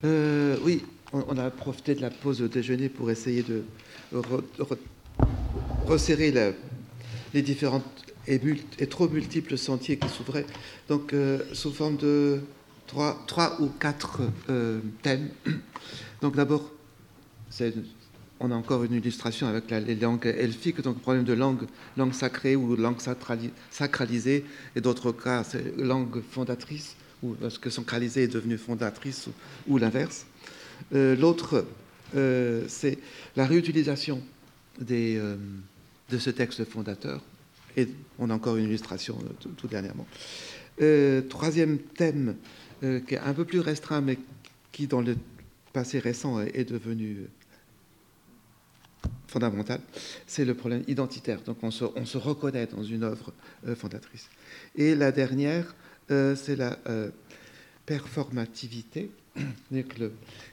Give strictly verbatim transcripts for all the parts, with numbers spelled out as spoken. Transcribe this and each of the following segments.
Euh, oui, on, on a profité de la pause de déjeuner pour essayer de re, re, resserrer la, les différentes et, multi, et trop multiples sentiers qui s'ouvraient. Donc, euh, sous forme de trois, trois ou quatre euh, thèmes. Donc, d'abord, c'est, on a encore une illustration avec la, les langues elfiques, donc problème de langue, langue sacrée ou langue sacrali, sacralisée, et d'autres cas, c'est langue fondatrice, ou est-ce que sacralisée est devenue fondatrice, ou, ou l'inverse. Euh, l'autre, euh, c'est la réutilisation des, euh, de ce texte fondateur. Et on a encore une illustration euh, tout, tout dernièrement. Euh, troisième thème, euh, qui est un peu plus restreint, mais qui, dans le passé récent, est, est devenu fondamental, c'est le problème identitaire. Donc on se, on se reconnaît dans une œuvre euh, fondatrice. Et la dernière, euh, c'est la euh, performativité. Le,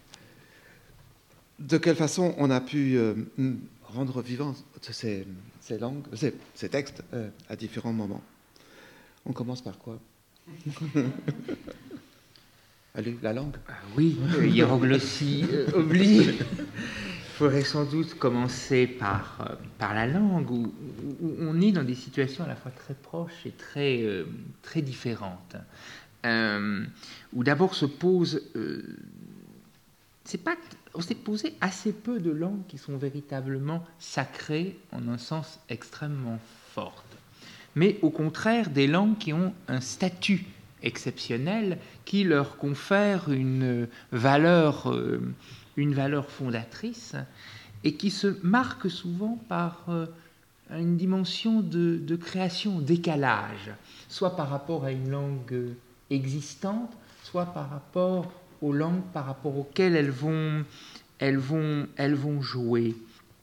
de quelle façon on a pu euh, rendre vivants ces, ces langues, ces, ces textes euh, à différents moments. On commence par quoi? Allez, la langue. Ah oui, hiéroglossie euh, oblige. Il faudrait sans doute commencer par, euh, par la langue, où, où on est dans des situations à la fois très proches et très, euh, très différentes. Euh, où d'abord se pose... Euh, c'est pas, on s'est posé assez peu de langues qui sont véritablement sacrées en un sens extrêmement fort. Mais au contraire, des langues qui ont un statut exceptionnel qui leur confère une valeur, euh, une valeur fondatrice et qui se marque souvent par euh, une dimension de, de création, décalage, soit par rapport à une langue existante, soit par rapport aux langues par rapport auxquelles elles vont, elles vont, elles vont jouer.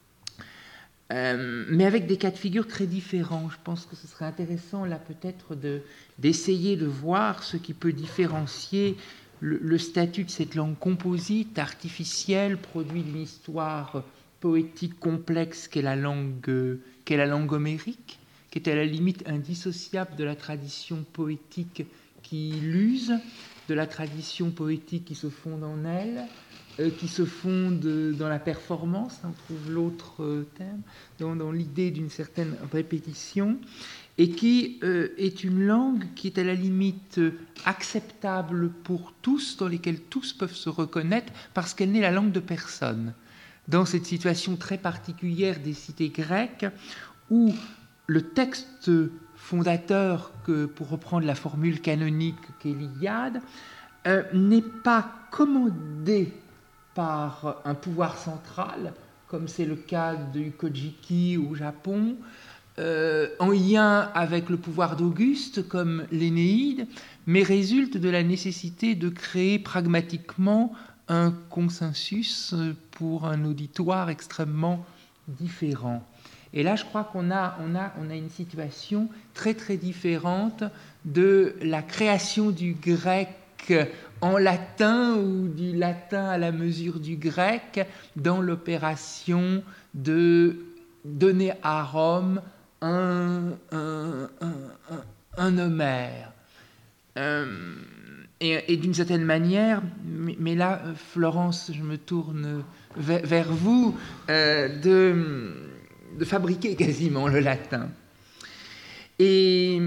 Euh, mais avec des cas de figure très différents. Je pense que ce serait intéressant, là, peut-être, de, d'essayer de voir ce qui peut différencier le, le statut de cette langue composite, artificielle, produit d'une histoire poétique complexe qu'est la langue, qu'est la langue homérique, qui est à la limite indissociable de la tradition poétique qui l'use, de la tradition poétique qui se fonde en elle, euh, qui se fonde dans la performance, on trouve l'autre euh, thème, dans, dans l'idée d'une certaine répétition, et qui euh, est une langue qui est à la limite acceptable pour tous, dans lesquelles tous peuvent se reconnaître, parce qu'elle n'est la langue de personne. Dans cette situation très particulière des cités grecques, où le texte fondateur, que, pour reprendre la formule canonique qu'est l'Iliade, euh, n'est pas commandé par un pouvoir central, comme c'est le cas du Kojiki au Japon, euh, en lien avec le pouvoir d'Auguste, comme l'Énéide, mais résulte de la nécessité de créer pragmatiquement un consensus pour un auditoire extrêmement différent. Et là, je crois qu'on a, on a, on a une situation très, très différente de la création du grec en latin ou du latin à la mesure du grec dans l'opération de donner à Rome un, un, un, un, un Homère. Euh, et, et d'une certaine manière, mais, mais là, Florence, je me tourne vers, vers vous, euh, de... de fabriquer quasiment le latin. Et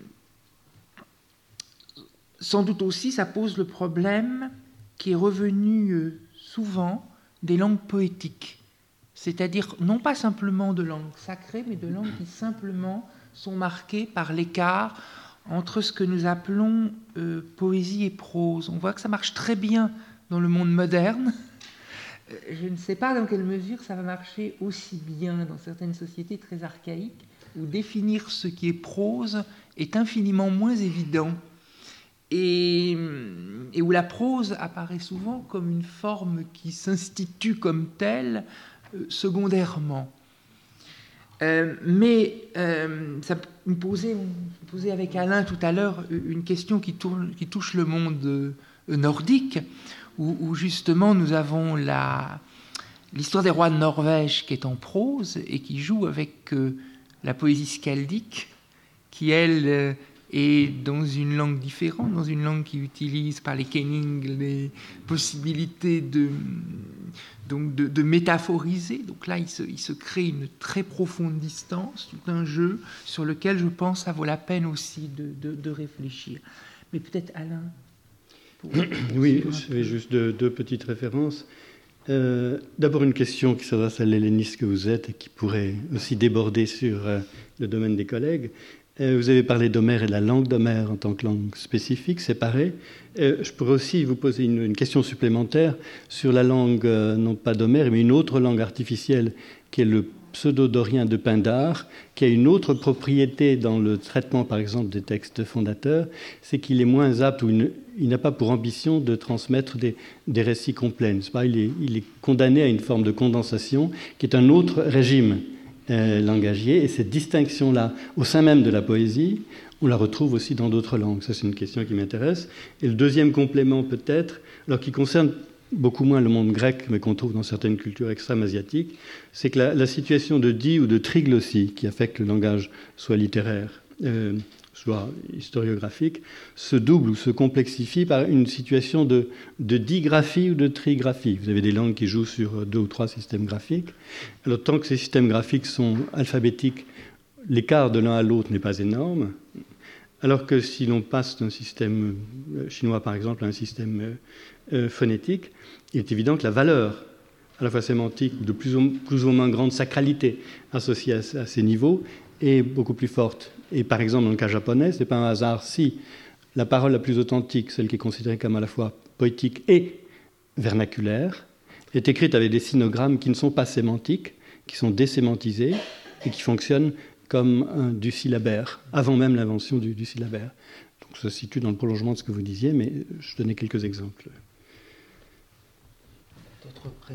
sans doute aussi, ça pose le problème qui est revenu souvent des langues poétiques, c'est-à-dire non pas simplement de langues sacrées, mais de langues qui simplement sont marquées par l'écart entre ce que nous appelons euh, poésie et prose. On voit que ça marche très bien dans le monde moderne. Je ne sais pas dans quelle mesure ça va marcher aussi bien dans certaines sociétés très archaïques où définir ce qui est prose est infiniment moins évident et, et où la prose apparaît souvent comme une forme qui s'institue comme telle euh, secondairement. Euh, mais euh, ça me posait, me posait avec Alain tout à l'heure une question qui, tourne, qui touche le monde euh, nordique, où, où justement nous avons la, l'histoire des rois de Norvège qui est en prose et qui joue avec euh, la poésie skaldique, qui elle euh, et dans une langue différente, dans une langue qui utilise par les Kenning les possibilités de, donc de, de métaphoriser. Donc là, il se, il se crée une très profonde distance, tout un jeu sur lequel je pense ça vaut la peine aussi de, de, de réfléchir. Mais peut-être Alain. Pour, oui, j'avais juste deux, deux petites références. Euh, D'abord une question qui s'adresse à l'helléniste que vous êtes et qui pourrait aussi déborder sur euh, le domaine des collègues. Euh, vous avez parlé d'Homère et de la langue d'Homère en tant que langue spécifique, séparée. Euh, je pourrais aussi vous poser une, une question supplémentaire sur la langue, euh, non pas d'Homère, mais une autre langue artificielle qui est le pseudo-dorien de Pindare, qui a une autre propriété dans le traitement, par exemple, des textes fondateurs, c'est qu'il est moins apte, ou une, il n'a pas pour ambition de transmettre des, des récits complets. Pas, il, est, il est condamné à une forme de condensation qui est un autre régime euh, langagier, et cette distinction-là, au sein même de la poésie, on la retrouve aussi dans d'autres langues. Ça, c'est une question qui m'intéresse. Et le deuxième complément, peut-être, alors qui concerne beaucoup moins le monde grec, mais qu'on trouve dans certaines cultures extrêmes asiatiques, c'est que la, la situation de di ou de triglossie, qui a fait que le langage soit littéraire, euh, soit historiographique, se double ou se complexifie par une situation de, de digraphie ou de trigraphie. Vous avez des langues qui jouent sur deux ou trois systèmes graphiques. Alors, tant que ces systèmes graphiques sont alphabétiques, l'écart de l'un à l'autre n'est pas énorme. Alors que si l'on passe d'un système chinois, par exemple, à un système euh, euh, phonétique, il est évident que la valeur, à la fois sémantique, ou de plus ou, plus ou moins grande sacralité associée à, à ces niveaux, est beaucoup plus forte. Et par exemple, dans le cas japonais, ce n'est pas un hasard si la parole la plus authentique, celle qui est considérée comme à la fois poétique et vernaculaire, est écrite avec des sinogrammes qui ne sont pas sémantiques, qui sont désémantisés et qui fonctionnent comme un, du syllabaire, avant même l'invention du, du syllabaire. Donc ça se situe dans le prolongement de ce que vous disiez, mais je donnais quelques exemples. D'autres réactions ?